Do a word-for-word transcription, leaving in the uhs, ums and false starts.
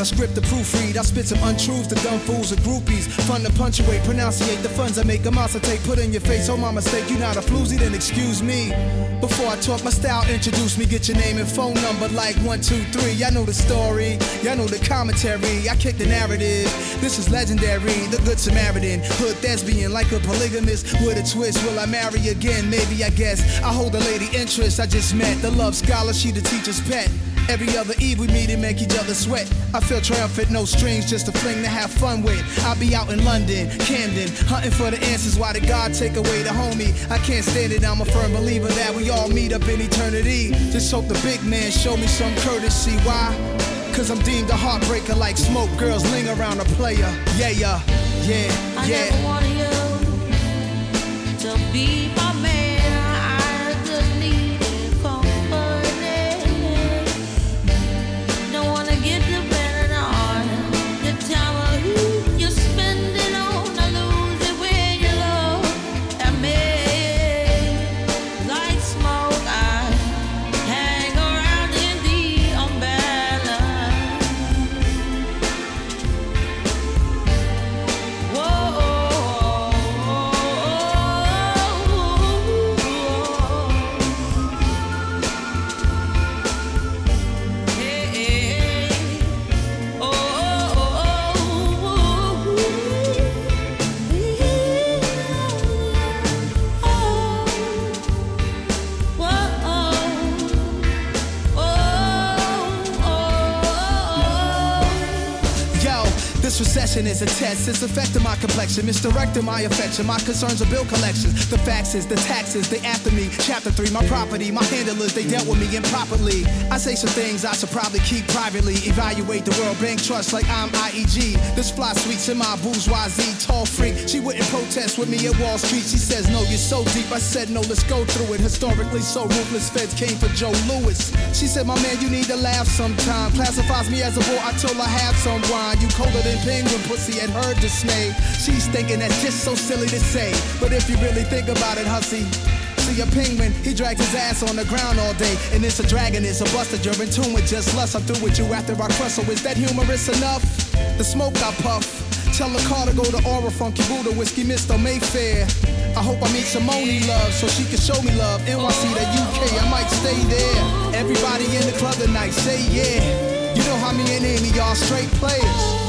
a script to proofread. I spit some untruths to dumb fools and groupies. Fun to punctuate, pronunciate the funds I make. A monster take, put in your face. Oh, my mistake, you not a floozy, then excuse me. Before I talk my style, introduce me. Get your name and phone number like one, two, three. Y'all know the story, y'all know the commentary. I kick the narrative, this is legendary. The Good Samaritan, hood thespian, like a polygamist with a twist. Will I marry again? Maybe, I guess. I hold a lady interest I just met. The love scholar, she the teacher's pet. Every other eve we meet and make each other sweat. I feel triumphant, no strings, just a fling to have fun with. I'll be out in London, Camden, hunting for the answers. Why did God take away the homie? I can't stand it, I'm a firm believer that we all meet up in eternity. Just hope the big man show me some courtesy. Why? Cause I'm deemed a heartbreaker like smoke. Girls ling around a player. Yeah, yeah, yeah, I yeah. never wanted you to be my man. I just needed company. Don't wanna get dependent on the time of who you spend it on. I lose it when you look at me. Like smoke, I hang around in the umbrella. Whoa. This recession is a test, it's affecting my complexion, misdirecting my affection. My concerns are bill collections, the faxes, the taxes, they after me. Chapter three, my property, my handlers, they dealt with me improperly. I say some things I should probably keep privately. Evaluate the World Bank Trust like I'm I E G. This fly sweets in my bourgeoisie, tall freak. She wouldn't protest with me at Wall Street. She says, no, you're so deep. I said, no, let's go through it. Historically so ruthless, feds came for Joe Louis. She said, my man, you need to laugh sometime. Classifies me as a boy, I told her have some wine. You colder than penguin pussy and her dismay. She's thinking that's just so silly to say, but if you really think about it, hussy, see a penguin, he drags his ass on the ground all day, and it's a dragon, it's a buster, you're in tune with just lust. I'm through with you after I crush, so is that humorous enough? The smoke I puff, tell the car to go to Aura, Funky Buddha, Whiskey, Mister Mayfair. I hope I meet Simone Love, so she can show me love. N Y C, the U K, I might stay there. Everybody in the club tonight, say yeah. You know how me and Amy are straight players.